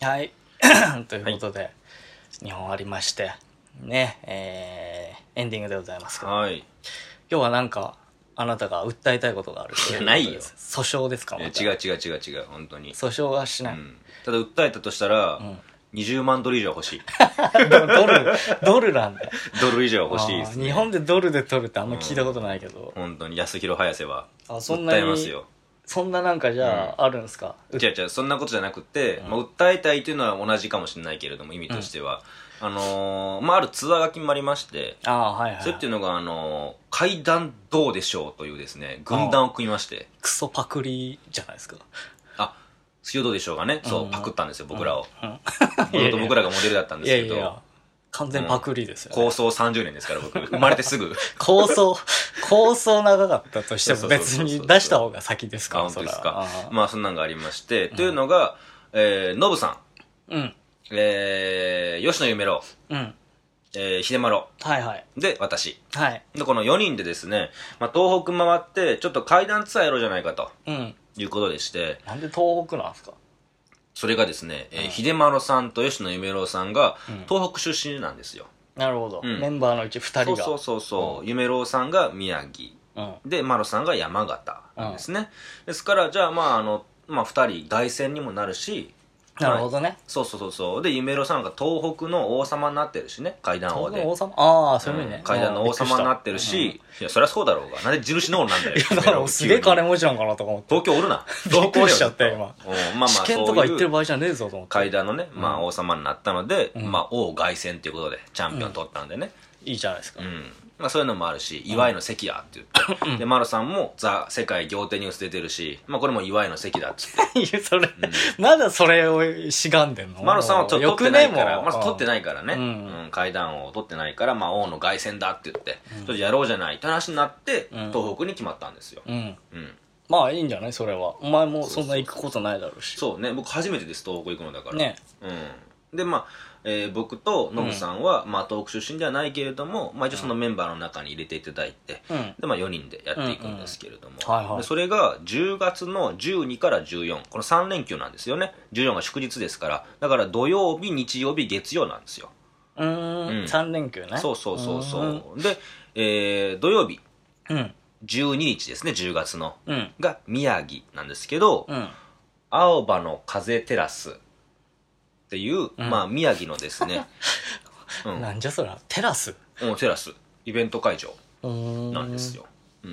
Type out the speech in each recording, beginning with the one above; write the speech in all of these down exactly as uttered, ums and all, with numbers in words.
はいということで、はい、にほんありましてねえー、エンディングでございますけど、 はい、 今日はなんかあなたが訴えたいことがあるということで。 ないよ。 訴訟ですか？ま、 違う違う違う違う、本当に訴訟はしない、うん、 ただ訴えたとしたら、うん、にじゅうまんドル以上欲しいドルドルなんでドル以上欲しいですね。 日本でドルで取るってあんま聞いたことないけど、 うん、本当に安弘早瀬はあそんなに訴えますよ。 そんななんかじゃあ、うん、あるんですか？ 違う違う、そんなことじゃなくて、うん、まあ、訴えたいというのは同じかもしれないけれども意味としては、うん、あのー、まああるツアーが決まりまして、 あ、はいはい、 それっていうのが、あのー、階段どうでしょうというですね軍団を組みまして、 クソパクリじゃないですか。 あ、水曜どうでしょうがね、そう、うん、パクったんですよ僕らを、うんうん、と僕らがモデルだったんですけど、いやいや完全パクリですよね、 うん、構想さんじゅうねんですから僕生まれてすぐ構想構想長かったとしても別に出した方が先ですから。 あ、本当ですか。まあそんなんがありまして、うん、というのが、えー、ノブさん、うん、えー、吉野夢郎、うん、えー、秀丸、 はいはい、 で私、 はい、 でこのよにんでですね、まあ、東北回ってちょっと階段ツアーやろうじゃないかと、うん、いうことでして。 なんで東北なんですか？ それがですね、うん、えー、秀丸さんと吉野夢郎さんが東北出身なんですよ、 うん、なるほど、うん、メンバーのうちふたりが。 そうそうそうそう、うん、夢郎さんが宮城、うん、で丸さんが山形なんですね、うん、ですからじゃあまああの、まあ、ふたり凱旋にもなるし、 なるほどね、 そうそうそうそう、で夢郎さんが東北の王様になってるしね、階段王で。 王様、ああそういう意味ね、 うん、階段の王様になってるし、うん、いやそりゃそうだろうが、なんで地主の王なんだよ。いやだからすげえ金持ちなんかなとか思って。 東京おるな。 東京しちゃって今、 まあまあ、 試験とか行ってる場合じゃねえぞと思って。 階段のね、まあ王様になったので、うん、まあ王凱旋っていうことでチャンピオン取ったんでね、 うん、いいじゃないですか、 うん、まあ、そういうのもあるし、祝いの席やって言って、うん、で丸さんもザ世界仰天ニュース出てるし、まあこれも祝いの席だっつっていやそれ、うん、まだそれをしがんでんの？ 丸さんはちょっと取ってないからまず取ってないからね、うんうん、階段を取ってないから、まあ王の凱旋だって言って、うん、ちょっとやろうじゃないって話になって、うん、東北に決まったんですよ、うんうん、 まあいいんじゃない？それはお前もそんな行くことないだろうし。 そうね、僕初めてです東北行くのだからね、うん、でまあえー、僕とノブさんは、うん、まあ、東北出身ではないけれども、まあ、一応そのメンバーの中に入れていただいて、うん、でまあ、よにんでやっていくんですけれども、うんうんはいはい、でそれがじゅうがつのじゅうにからじゅうよん、このさん連休なんですよね。じゅうよんが祝日ですから、だから土曜日日曜日月曜なんですよ。 うーん、うん、さん連休ね。 そうそうそうそうで、えー、土曜日、うん、じゅうににちですね、じゅうがつの、うん、が宮城なんですけど、うん、青葉の風テラスっていう、うん、まあ宮城のですね、 うん、なんじゃそらテラス、 うん、テラスイベント会場なんですよ、うん、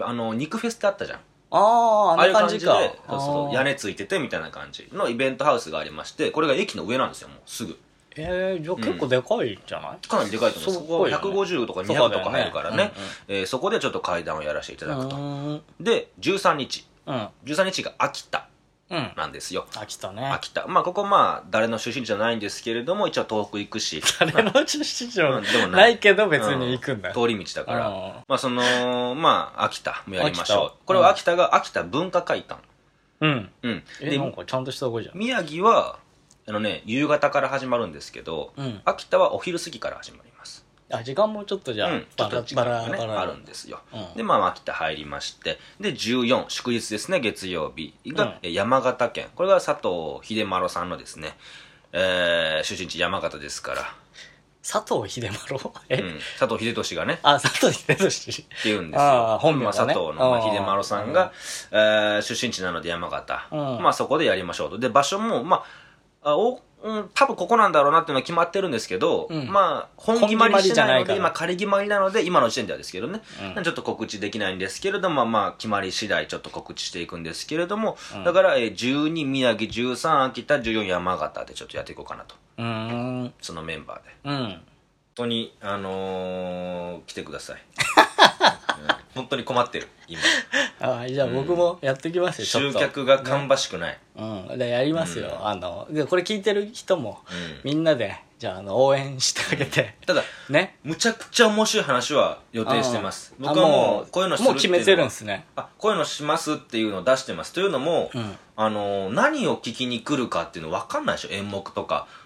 あの肉フェスってあったじゃん。 ああ、あんな感じか。 ああいう感じで、そうそう、屋根ついててみたいな感じのイベントハウスがありまして、これが駅の上なんですよ、もうすぐ。 えー、じゃあ結構でかいんじゃない？うん、 かなりでかいと思う。そこひゃくごじゅうとかにひゃくとか入るからね、そ、ねうんうん、えー、そこでちょっと会談をやらせていただくと。でじゅうさんにち、うん、じゅうさんにちが秋田なんですよ、 うん、秋田ね。秋田、まあここまあ誰の出身地じゃないんですけれども、一応東北行くし、 誰の出身地じゃないけど別に行くんだ、 うん、通り道だから、まあそのまあ秋田もやりましょう。これは秋田が秋田文化会館、うんうん、 えなんかちゃんとしたとこじゃん。 宮城はあのね夕方から始まるんですけど、うん、秋田はお昼過ぎから始まります。 あ、時間もちょっとじゃあ、うん、 ちょっと時間がねあるんですよ、うん、でまあ秋田入りまして、でじゅうよん祝日ですね、月曜日が、うん、山形県、これが佐藤秀丸さんのですね、えー、出身地山形ですから。 佐藤秀丸え、 うん、佐藤秀俊がね、 あ、佐藤秀俊って言うんですよ。 あ本名ね、 まあ、佐藤の、まあ、秀丸さんが、えー、出身地なので山形、うん、まあそこでやりましょうと。で場所もまああおうん、多分ここなんだろうなっていうのは決まってるんですけど、うん、まあ本決まりしてないので、今仮決まりなので今の時点ではですけどね、うん、ちょっと告知できないんですけれども、まあ決まり次第ちょっと告知していくんですけれども、うん、だからじゅうに宮城、じゅうさん秋田、じゅうよん山形でちょっとやっていこうかなと。うん、そのメンバーで、うん、本当にあのー、来てください、うん、本当に困ってる今。 あ、じゃあ僕もやってきますよ、 うん、集客が芳しくない、 ね、うん、でやりますよ、うん、あのでこれ聞いてる人も、うん、みんなでじゃあ、あの応援してあげて、 うん、ただね、むちゃくちゃ面白い話は予定してます。僕はもうこういうのするっていうのはもう決めてるんですね。 あ、こういうのしますっていうのを出してます。というのも、うん、あの何を聞きに来るかっていうの分かんないでしょ、演目とか。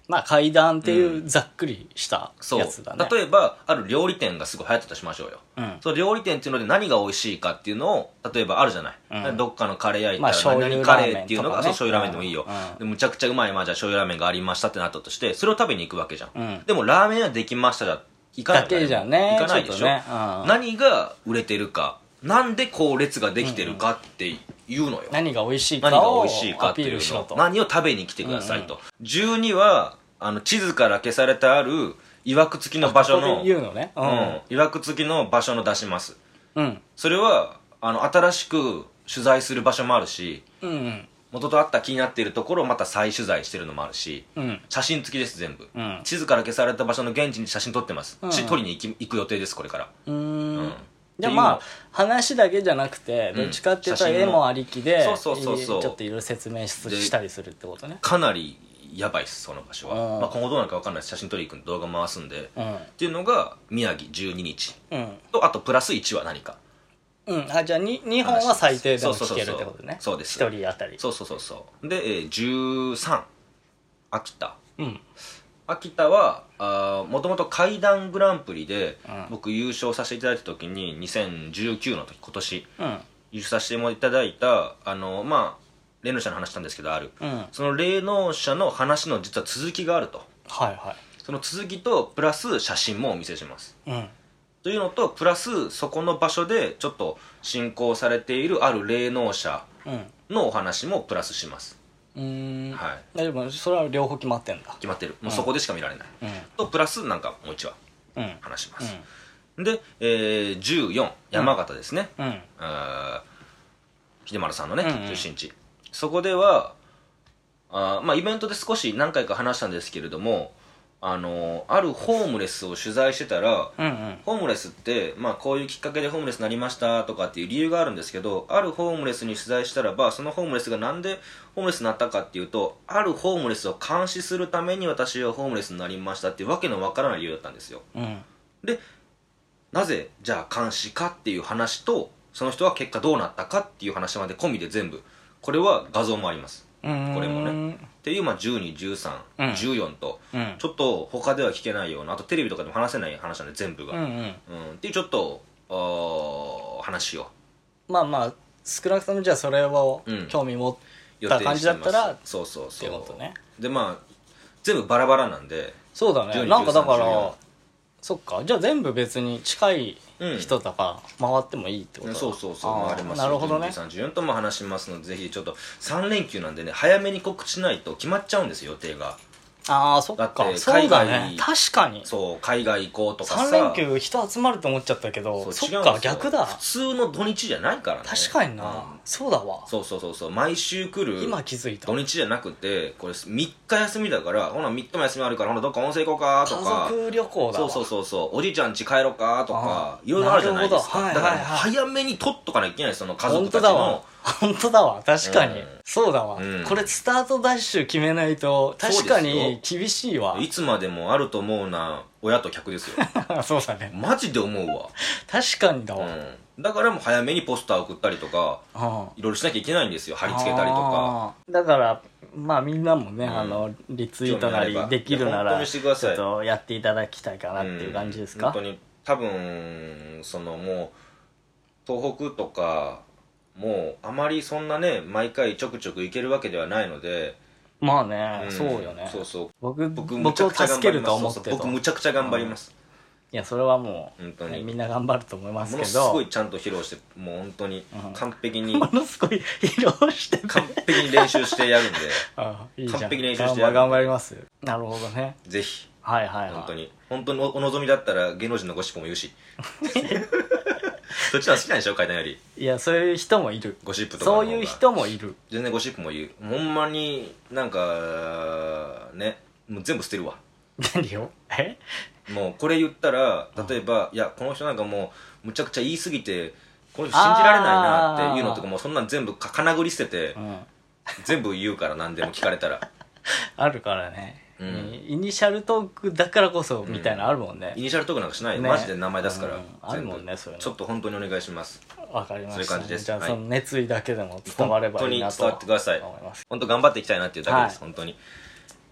まあ階段っていうざっくりしたやつだね、 そう例えばある料理店がすごい流行ったとしましょうよ、うん、その料理店っていうので何が美味しいかっていうのを例えばあるじゃない、うん、どっかのカレー屋行ったら何々カレーっていうのが、まあ、そう醤油ラーメンでもいいよ、うん、でむちゃくちゃうまい、まあ、じゃあ醤油ラーメンがありましたってなったとしてそれを食べに行くわけじゃん、うん、でもラーメン屋できましたじゃ行かないだけじゃね行かないでしょ、ねうん、何が売れてるかなんでこう列ができてるかっていうのよ、うんうん、 何が美味しいかをアピールしろと何を食べに来てくださいと、うんうん、じゅうにはあの地図から消されてあるいわくつきの場所の、 ここで言うのね、うん、 いわくつきの場所の出します、 うん、 それはあの新しく取材する場所もあるし、 うんうん、 元とあった気になっているところをまた再取材してるのもあるし、うん、写真付きです全部、うん、地図から消された場所の現地に写真撮ってます、うん、撮りに行き行く予定ですこれからうーん、うんじゃあまあ話だけじゃなくてどっちかっていうと絵もありきでちょっといろいろ説明したりするってことねかなりやばいっすその場所は、まあ、今後どうなるか分かんないです写真撮りに行く動画回すんで、うん、っていうのが宮城じゅうににち、うん、とあとプラスいちは何かうんあじゃあ に, にほんは最低でも聞けるってことねそうですひとり当たりそうそうそうそうで、えー、じゅうさん秋田うん秋田はもともと怪談グランプリで、うん、僕優勝させていただいた時ににせんじゅうきゅうの時今年、うん、優勝させていただいたあのまあ霊能者の話したんですけどある、うん、その霊能者の話の実は続きがあるとはいはいその続きとプラス写真もお見せします、 うん、 というのとプラスそこの場所でちょっと信仰されているある霊能者のお話もプラスしますうーんはい、 でもそれは両方決まってんだ決まってるもうそこでしか見られない、うん、とプラスなんかもういちわ話します、うん、で、えー、じゅうよん山形ですね、うん、あ秀丸さんのね、うんうん、出身地そこではあ、まあ、イベントで少し何回か話したんですけれどもあのあるホームレスを取材してたら、 うんうん、 ホームレスって、まあ、こういうきっかけでホームレスになりましたとかっていう理由があるんですけどあるホームレスに取材したらばそのホームレスがなんでホームレスになったかっていうとあるホームレスを監視するために私はホームレスになりましたっていうわけのわからない理由だったんですよ、 うん、 でなぜじゃあ監視かっていう話とその人は結果どうなったかっていう話まで込みで全部これは画像もありますこれもねっていう、まあ、じゅうに、じゅうさん、うん、じゅうよんと、うん、ちょっと他では聞けないようなあとテレビとかでも話せない話なんで全部が、 うんうんうん、 っていうちょっと話をまあまあ少なくともじゃあそれを興味持った感じだったら、うん、 そうそうそうってことねでまあ全部バラバラなんでそうだねなんかだからそっかじゃあ全部別に近い人とか回ってもいいってことだ、 うん、そうそうそう回れますなるほどねじゅうに、じゅうさん、じゅうよんとも話しますのでぜひちょっとさん連休なんでね早めに告知しないと決まっちゃうんですよ予定がああそっかそうだね確かにそう海外行こうとかささん連休人集まると思っちゃったけどそっか逆だ普通の土日じゃないからね確かにな、うん、そうだわそうそうそうそう毎週来る今気づいた土日じゃなくてこれみっか休みだからほなみっかも休みあるからほなどっか温泉行こうかとか家族旅行だわそうそうそうそうおじいちゃん家帰ろうかとかいろいろあるじゃないですか、はいはいはい、だから早めに取っとかないといけないその家族たちの本当だわ確かに、うん、そうだわ、うん、これスタートダッシュ決めないと確かに厳しいわいつまでもあると思うな親と客ですよそうだねマジで思うわ確かにだわ、 うん、だからもう早めにポスター送ったりとかいろいろしなきゃいけないんですよ貼り付けたりとかだからまあみんなもね、うん、あのリツイートなりできるならちょっとやっていただきたいかなっていう感じですか、 うん、本当に多分そのもう東北とかもうあまりそんなね毎回ちょくちょく行けるわけではないのでまあね、うん、そうよねそうそう僕僕むちゃくちゃ助けると思って僕むちゃくちゃ頑張ります、 うん、いやそれはもう本当に、ね、みんな頑張ると思いますけどものすごいちゃんと披露してもう本当に完璧に、 うん、ものすごい披露して、ね、 完璧に練習してやるんでああいいじゃん完璧に練習してやるんで頑張りますなるほどねぜひはいはい、はい、 本当に本当にお望みだったら芸能人のゴシップも言うしそっちは好きなんでしょ階段よりいやそういう人もいるゴシップとかそういう人もいる全然ゴシップも言うほんまになんかねもう全部捨てるわ何をえもうこれ言ったら例えば、うん、いやこの人なんかもうむちゃくちゃ言い過ぎてこの人信じられないなっていうのとかもうそんなん全部かかなぐり捨てて、うん、全部言うから何でも聞かれたらあるからねうん、イニシャルトークだからこそみたいなのあるもんね、 うん、イニシャルトークなんかしないよ、ね、マジで名前出すから、うん、 あるもんねそういうのちょっと本当にお願いしますわかりました、 そういう感じですじゃあ、はい、その熱意だけでも伝わればいいなと本当に伝わってください本当頑張っていきたいなっていうだけです、はい、本当に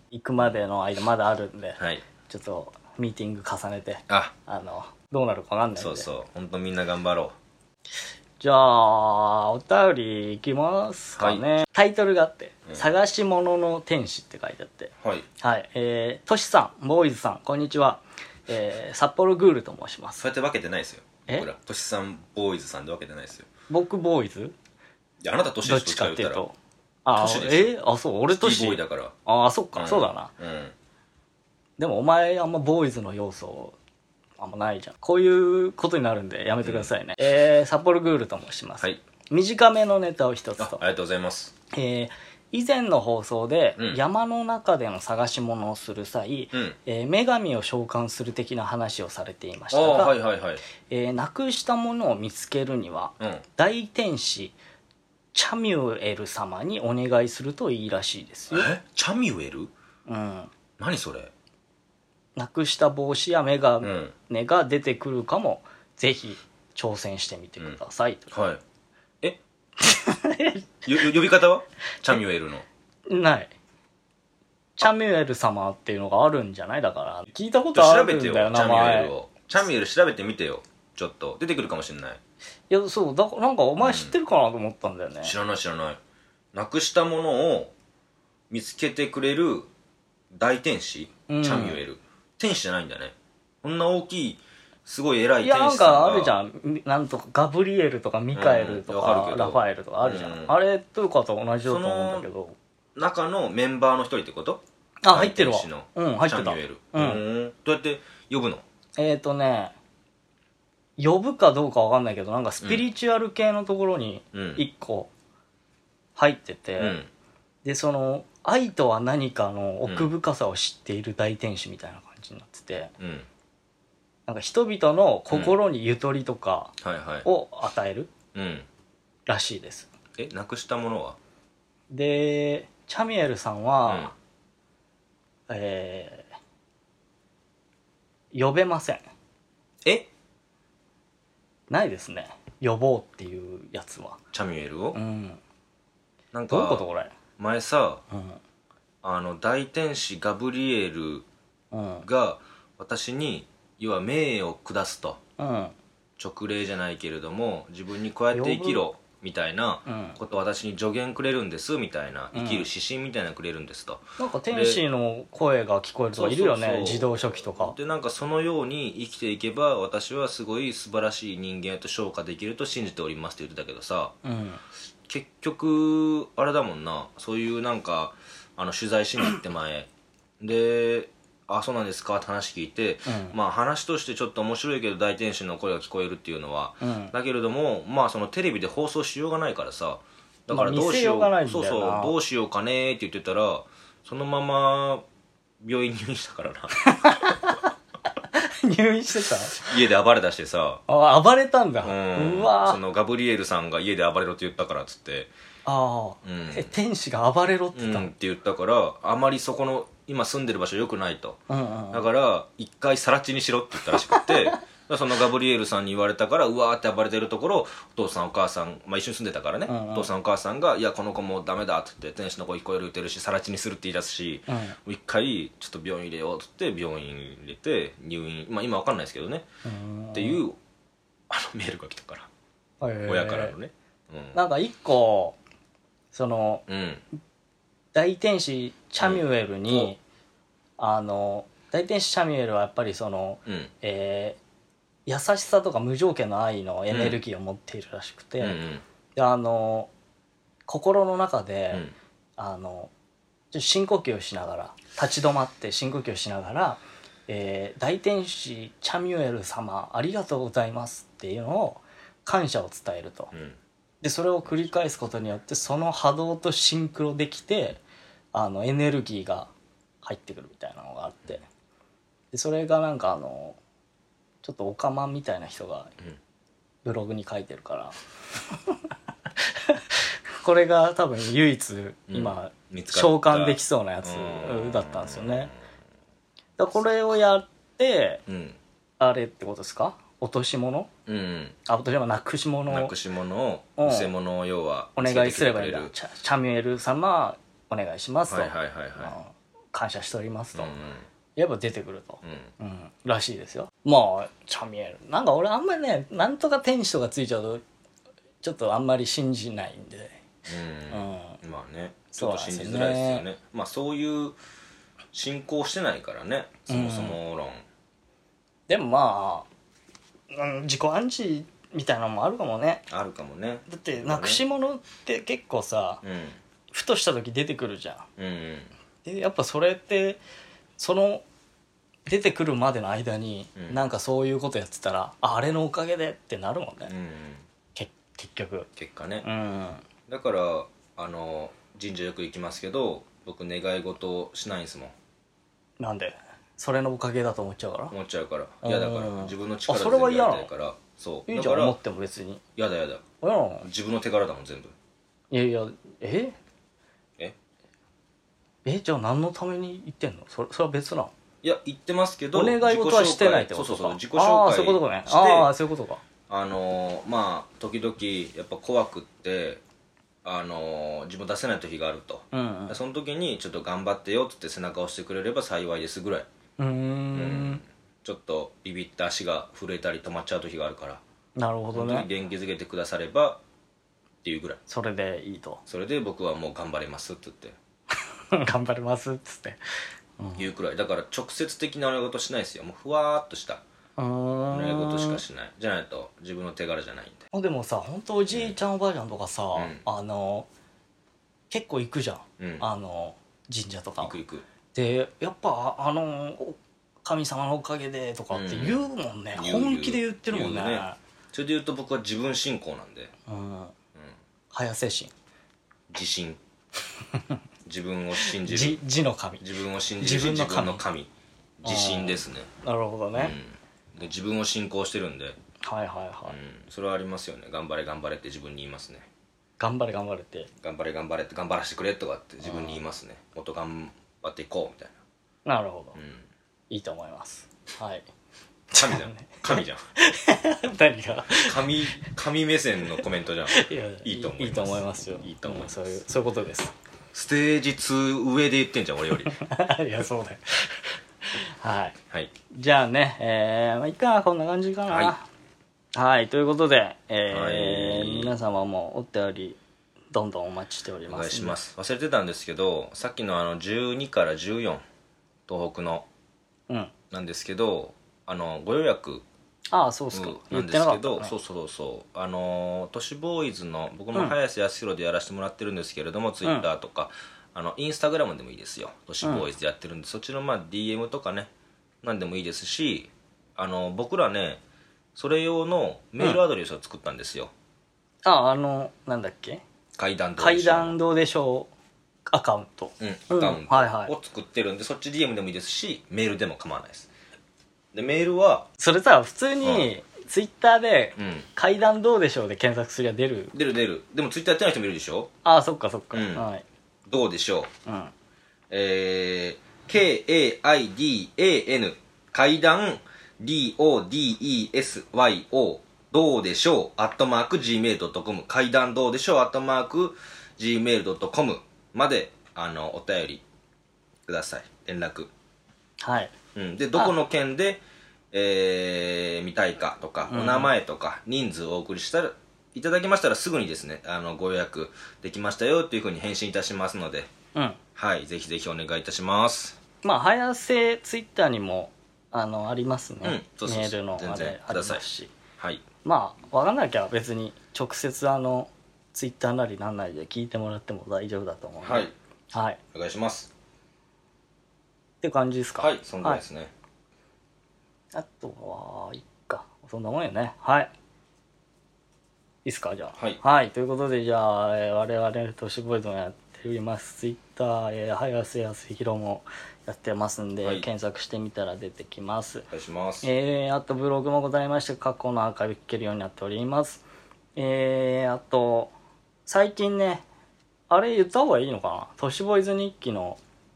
行くまでの間まだあるんで、 はい、 ちょっとミーティング重ねて、 ああのどうなるか分かんないんで。 そうそう、本当みんな頑張ろう。 じゃあお便りいきますかね、はい、タイトルがあって「うん、探し物の天使」って書いてあって、 はい、 はい、えー、トシさん、ボーイズさん、こんにちは、えー、札幌グールと申します。 そうやって分けてないですよ、僕ら。トシさん、ボーイズさんで分けてないですよ。 僕ボーイズ、 いや、あなたトシどっちかっていうと、あえあそう俺トシボーイだから。 ああそっか、うん、そうだな、 うん、 でもお前あんまボーイズの要素あんまないじゃん。こういうことになるんでやめてくださいね、うん、えー、札幌グールと申します、はい、短めのネタを一つと。 あ, ありがとうございます。 えー以前の放送で、うん、山の中での探し物をする際、うん、えー、女神を召喚する的な話をされていましたが、 はいはいはい、 えー、なくしたものを見つけるには、うん、大天使チャミュエル様にお願いするといいらしいですよ。 えチャミュエル、 うん、 何それ。 なくした帽子や眼鏡が出てくるかも、うん、ぜひ挑戦してみてください、 うん、はい。え呼び方はチャミュエルのない。チャミュエル様っていうのがあるんじゃない？だから聞いたことあるんだよ、 調べてよ、チャミュエルを。チャミュエル調べてみてよ、ちょっと出てくるかもしれない。 いや、そうだ、なんかお前知ってるかなと思ったんだよね、 うん、知らない知らない。なくしたものを見つけてくれる大天使、うん、チャミュエル。天使じゃないんだね。こんな大きいすごい偉い天使さんが。いや、なんかあるじゃん、なんとかガブリエルとかミカエルとか、うん、ラファエルとかあるじゃん、うん、あれとかと同じだと思うんだけど、 中のメンバーの一人ってこと？ あ、入ってるわ。 うん、入ってた。チャミュエル、うん、どうやって呼ぶの？ えーとね呼ぶかどうかわかんないけど、なんかスピリチュアル系のところに一個入ってて、うん、でその愛とは何かの奥深さを知っている大天使みたいな感じになってて、うん、なんか人々の心にゆとりとかを与えるらしいです、 うん、え、なくしたものは？ でチャミエルさんは、うん、えー、呼べません。 え？ ないですね、呼ぼうっていうやつは。 チャミュエルを、 うん、 なんかどういうことこれ。 前さ、うん、あの大天使ガブリエルが私に要は命を下すと、うん、勅令じゃないけれども自分にこうやって生きろみたいなことを私に助言くれるんですみたいな、生きる指針みたいなのくれるんですと、 うん、なんか天使の声が聞こえるとかいるよね。そうそうそう、自動書記とかで、なんかそのように生きていけば私はすごい素晴らしい人間と昇華できると信じておりますって言ってたけどさ、うん、結局あれだもんな、そういうなんかあの取材しに行って前で、あ、そうなんですかって話聞いて、うん、まあ話としてちょっと面白いけど大天使の声が聞こえるっていうのは、うん、だけれどもまあそのテレビで放送しようがないからさ、だからどうしよう、 まあ、 そうそうどうしようかねって言ってたらそのまま病院入院したからな入院してた？ 家で暴れ出してさ。 あ、暴れたんだ。 うん、うわ、そのガブリエルさんが家で暴れろって言ったからっつって、 ああ、うん、え、天使が暴れろって言ったの、 うん、って言ったから、あまりそこの今住んでる場所良くないと、うんうんうん、だから一回更地にしろって言ったらしくてそのガブリエルさんに言われたからうわーって暴れてるところ、お父さんお母さん、まあ、一緒に住んでたからね、うんうん、お父さんお母さんがいやこの子もうダメだって言って、天使の声聞こえる言ってるし更地にするって言い出すし、うん、一回ちょっと病院入れようって言って病院入れて入院、まあ今わかんないですけどね、っていうあのメールが来たから、親からのね、 うん、なんか一個その、うん、大天使チャミュエルに、うん、あの大天使チャミュエルはやっぱりその、うん、えー、優しさとか無条件の愛のエネルギーを持っているらしくて、うん、であの心の中で、うん、あのちょっと深呼吸をしながら立ち止まって深呼吸をしながら、えー、大天使チャミュエル様ありがとうございますっていうのを感謝を伝えると、うん、でそれを繰り返すことによってその波動とシンクロできてあのエネルギーが入ってくるみたいなのがあって、でそれがなんかあのちょっとオカマンみたいな人がブログに書いてるから、うん、これが多分唯一今、うん、召喚できそうなやつだったんですよね。だこれをやって、うん、あれってことですか、落とし物、うんうん、あ、落とし物、なくし物なくし物を偽物を要はお願いすればいいんだ。チャ、チャミュエル様お願いしますと、はいはいはいはい、 感謝しておりますと、 うんやっぱ出てくると、 うんうん、らしいですよ。まあチャミエルなんか俺あんまりねなんとか天使とかついちゃうとちょっとあんまり信じないんで、 うん、 うん、 まあねちょっと信じづらいですよね。 ねまあそういう信仰してないからねそもそも論、うん、 でもまあ、うん、自己暗示みたいなのもあるかもね。 あるかもね。 だってなくし物って結構さ、 うん、 ふとした時出てくるじゃん、 うんうん、 でやっぱそれってその出てくるまでの間に、うん、なんかそういうことやってたら あ, あれのおかげでってなるもんね、うんうん、け結局結果ね、 うん、 だからあの神社よく行きますけど僕願い事しないんですもん。 なんでそれのおかげだと思っちゃうから思っちゃうから嫌だから自分の力で全部やりたいからそういいじゃん思っても別に嫌だ嫌だ自分の手柄だもん全部。 いやいやえええじゃあ何のために言ってんの。それそれは別なの。 いや言ってますけどお願い事はしてないってことか。 そうそうそう自己紹介してああそういうことかね。ああそういうことか。 あのー、まあ時々やっぱ怖くってあのー、自分出せない時があると、うんうん、その時にちょっと頑張ってよってって背中を押してくれれば幸いですぐらい。うーん、うん、ちょっとビビって足が震えたり止まっちゃう時があるから。 なるほどね。 元気づけてくださればっていうぐらい。 それでいいと。 それで僕はもう頑張れますって言って頑張れますっつって、 うん、言うくらいだから直接的なお願い事しないですよ。もうふわーっとしたお願い事しかしない。じゃないと自分の手柄じゃないんで。 でもさ本当おじいちゃん、うん、おばあちゃんとかさ、うん、あの結構行くじゃん、うん、あの神社とか行く行くでやっぱあの神様のおかげでとかって言うもんね、うん、本気で言ってるもん ね, ねそれで言うと僕は自分信仰なんで、うんうん、 早精神自信自分を信じる自の神自分を信じる自分の 神, の神自信ですね。 なるほどね、 うん、で自分を信仰してるんではいはいはい、うん、 それはありますよね。頑張れ頑張れって自分に言いますね。 頑張れ頑張れって頑張れ頑張れって頑張らせてくれとかって自分に言いますね。もっと頑張っていこうみたいな。なるほど、うん、いいと思います。はい神じゃん神じゃん何が神神目線のコメントじゃん。いやいいと思います。 いいと思いますよ。 いいと思います、 うん、そういうそういうことです。 ステージツー上で言ってんじゃん俺よりいやそうだよはい、 はい、 じゃあねえー、まあいいかなこんな感じかな。はい、はい、ということで、えーはい、皆様もお便りどんどんお待ちしております。お願いします。忘れてたんですけどさっきのあのじゅうにからじゅうよん東北の、うん、なんですけどあのご予約ああそうっすか、 なんですけど、ね、そうそうそうあの都市ボーイズの僕も早瀬康弘でやらせてもらってるんですけれども、うん、ツイッターとかあのインスタグラムでもいいですよ。都市ボーイズでやってるんで、うん、そっちのまあ ディーエム とかねなんでもいいですしあの僕らねそれ用のメールアドレスを作ったんですよ、 うん、ああのなんだっけ階段どうでしょう階段どうでしょうアカウント、 うん、アカウントを作ってるんで、そっち ディーエム でもいいですしメールでも構わないです。でメールはそれさ普通にツイッターで「階段どうでしょう」で検索すりゃ出る出る出る。でもツイッターやってない人もいるでしょ。 ああそっかそっか、 うんはい、 どうでしょう、うん、えー、ケーエーアイディーエーエヌ 階段 ディーオーディーイーエスワイオー どうでしょうアットマーク ジーメールドットコム 階段どうでしょうアットマーク ジーメールドットコム まであのお便りください。連絡はい、 うん、でどこの県で、えー、見たいかとか、うん、お名前とか人数をお送りしたらいただきましたらすぐにですねあのご予約できましたよっていうふうに返信いたしますので、うん、はいぜひぜひお願いいたします。 まあ早瀬ツイッターにもあのありますね、うん、そうそうそうメールのあれありますし、 はい、 まあ分かんなきゃ別に直接あのツイッターなりなんなりで聞いてもらっても大丈夫だと思うので、 はい、 はい、 お願いしますって感じですか。 はいそんぐらいですね、 はい、あとはいっかそんなもんよね。はいいいっすかじゃあ、 はい、 はい、ということでじゃあ、えー、我々都市ボーイズもやっておりますツイッター、えー、早瀬康弘もやってますんで、はい、検索してみたら出てきます。 お願いします。 えー、あとブログもございまして過去のアーカイブ聞けるようになっております。えー、あと最近ねあれ言った方がいいのかな都市ボーイズ日記の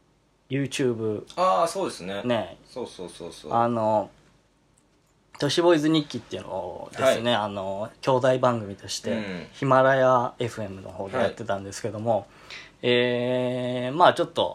YouTube。 ああそうですねねそうそうそうそうあの都市ボーイズ日記っていうのをですね、はい、あの兄弟番組として、うん、ヒマラヤ エフエム の方でやってたんですけども、はい、えー、まあちょっと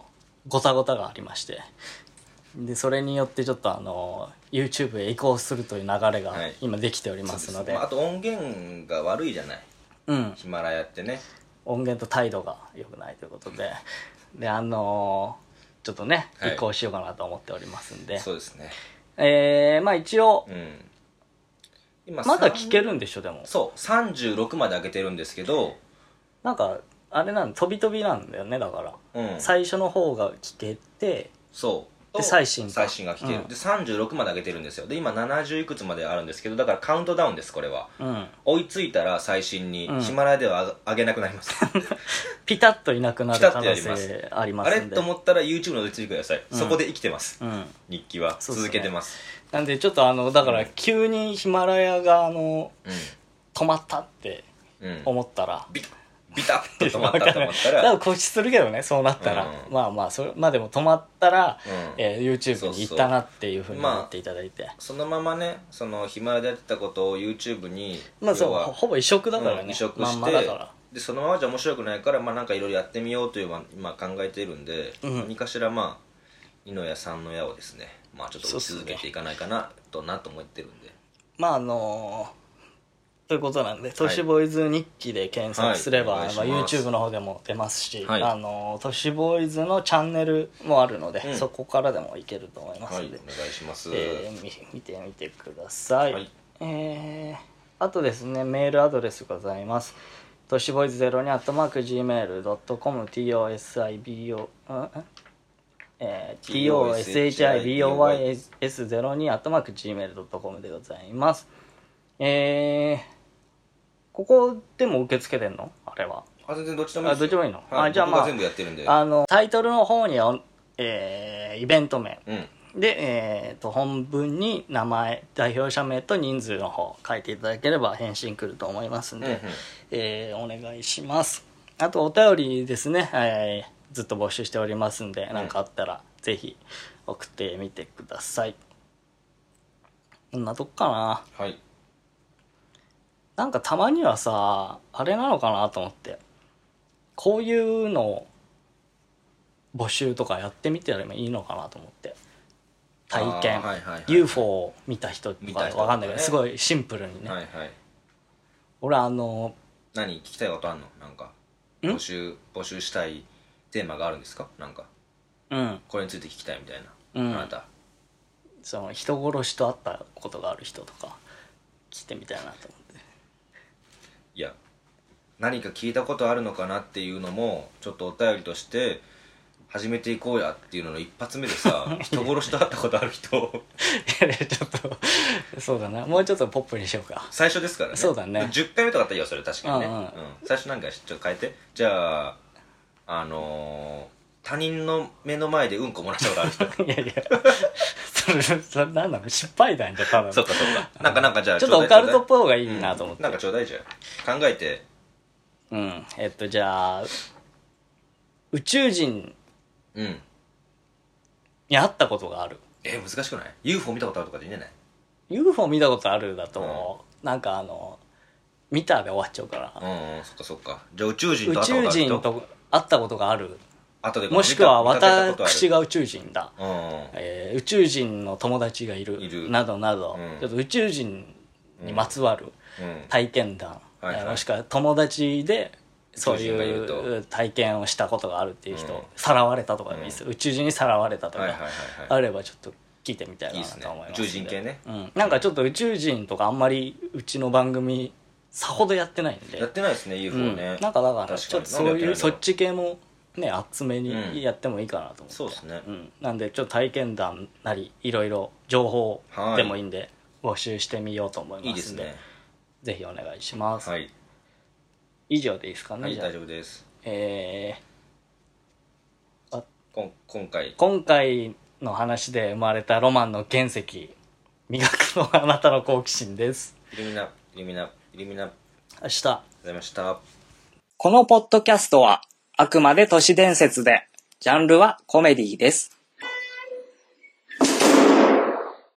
ごたごたがありまして、でそれによってちょっとあの YouTube へ移行するという流れが今できておりますので、 はい、まあ、あと音源が悪いじゃない、うん、ヒマラヤってね、 音源と態度が良くないということで、であのー、ちょっとね、はい、移行しようかなと思っておりますんで、 そうですね、 えー、まあ一応、うん、今まだ聞けるんでしょ。でもそうさんじゅうろくまで上げてるんですけど、 なんかあれなん飛び飛びなんだよね。だから、うん、最初の方が聞けて、 そうで最新最新が聞ける、うん、でさんじゅうろくまで上げてるんですよ。で今ななじゅういくつまであるんですけど、だからカウントダウンです。これは、うん、追いついたら最新に、ヒマラヤでは上げなくなりますピタッといなくなる可能性ありますんで、 あれと思ったら YouTube の追いついてください、うん、そこで生きてます、うん、日記は続けてます。 なんでちょっとあのだから急にヒマラヤがあの、うん、止まったって思ったら、 ビビタッと止まったと思ったら多分固執するけどね、そうなったら、うん、まあまあそれまあでも止まったら、うん、えー、YouTube に行ったなっていうふうに思っていただいて、 まあ、そのままね、そのヒマラヤでやってたことを YouTube にまあそうほぼ移植だからね、うん、 移植して、まんまだからでそのままじゃ面白くないから、まあなんかいろいろやってみようという今考えているんで、うん、何かしらまあ二の矢三の矢をですね、まあちょっと続けていかないかなとなと思ってるんで、 まああのーということなんで、都市ボーイズ日記で検索すれば、はい、まあ、YouTube の方でも出ますし、はい、あの都市ボーイズのチャンネルもあるので、うん、そこからでもいけると思いますので、 はい、お願いします、 えー、見てみてください、はい、えー、あとですね、メールアドレスございます。都市ボーイズゼロにアットマーク ジーメールドットコム トシボ、えー、トシボイゼロにアットマーク ジーメールドットコム でございます。えーここでも受け付けてんのあれは。 あ、全然どっちでもいいですよ。 あ、どっちもいいの、 はい、 あ、じゃあまあ、 全部やってるんで。 あの、タイトルの方には、えー、イベント名。うん、で、えーと、本文に名前、代表者名と人数の方書いていただければ返信来ると思いますんで、うんうん、えー、お願いします。あと、お便りですね、えー、ずっと募集しておりますんで、何かあったら、ぜひ送ってみてください。こんなとこかな。 はい。 なんかたまにはさ、あれなのかなと思って、こういうの募集とかやってみてもいいのかなと思って、体験、はいはいはい、ユーフォー を見た人とかわかんないけど、ね、すごいシンプルにね、はいはい、俺あの何聞きたいことあんの？なんか募集募集したいテーマがあるんですか？なんか、うん、これについて聞きたいみたいな、うん、あなたその人殺しと会ったことがある人とか聞いてみたいなと思って。 いや、何か聞いたことあるのかなっていうのもちょっとお便りとして始めていこうやっていうのの一発目でさ人殺しと会ったことある人いやちょっとそうだな、もうちょっとポップにしようか。 最初ですからね。 そうだね、 じゅっかいめとかあったらいいよそれ、確かにね、うんうんうん、最初なんかちょっと変えて、じゃああのー、他人の目の前でうんこ漏らしたことある人いやいやそれそれ何なの、失敗談じゃただそうかそうか、なんかなんかじゃあちょっとオカルトっぽい方がいいなと思って、 うん、なんかちょうだい、じゃあ考えて。 うんえっとじゃあ宇宙人に会ったことがある。 えー、難しくない？ ユーフォー 見たことあるとかでいいんじゃない？ ユーフォー 見たことあるだと、うん、なんかあの見たで終わっちゃうから、 うんうん、そっかそっか。じゃあ宇宙人と会ったことある人？ 宇宙人と会ったことがある、 後でもしくは私が宇宙人だ、うんえー、宇宙人の友達がい る, いるなどなど、うん、ちょっと宇宙人にまつわる体験談、うんはいはい、もしくは友達でそういう体験をしたことがあるっていう人、うん、さらわれたとかでもいいですよ、うん、宇宙人にさらわれたとか、はいはいはいはい、あればちょっと聞いてみたいなと思います。 いいですね、宇宙人系ね、 うん、なんかちょっと宇宙人とかあんまりうちの番組さほどやってないんで。 やってないですね ユーフォー ね、 うん、なんかだからちょっとそういうそっち系もね厚めにやってもいいかなと思って、うん、 そうですね、 うん、なんでちょっと体験談なりいろいろ情報でもいいんで募集してみようと思いますんで、いいですね、ぜひお願いします。はい、以上でいいですかね。 はい、大丈夫です。 えー、あこ今回今回の話で生まれたロマンの原石、磨くのはあなたの好奇心です。 イルミナイルミナイルミナ明日ありがとうございました。 このポッドキャストはあくまで都市伝説で、ジャンルはコメディです。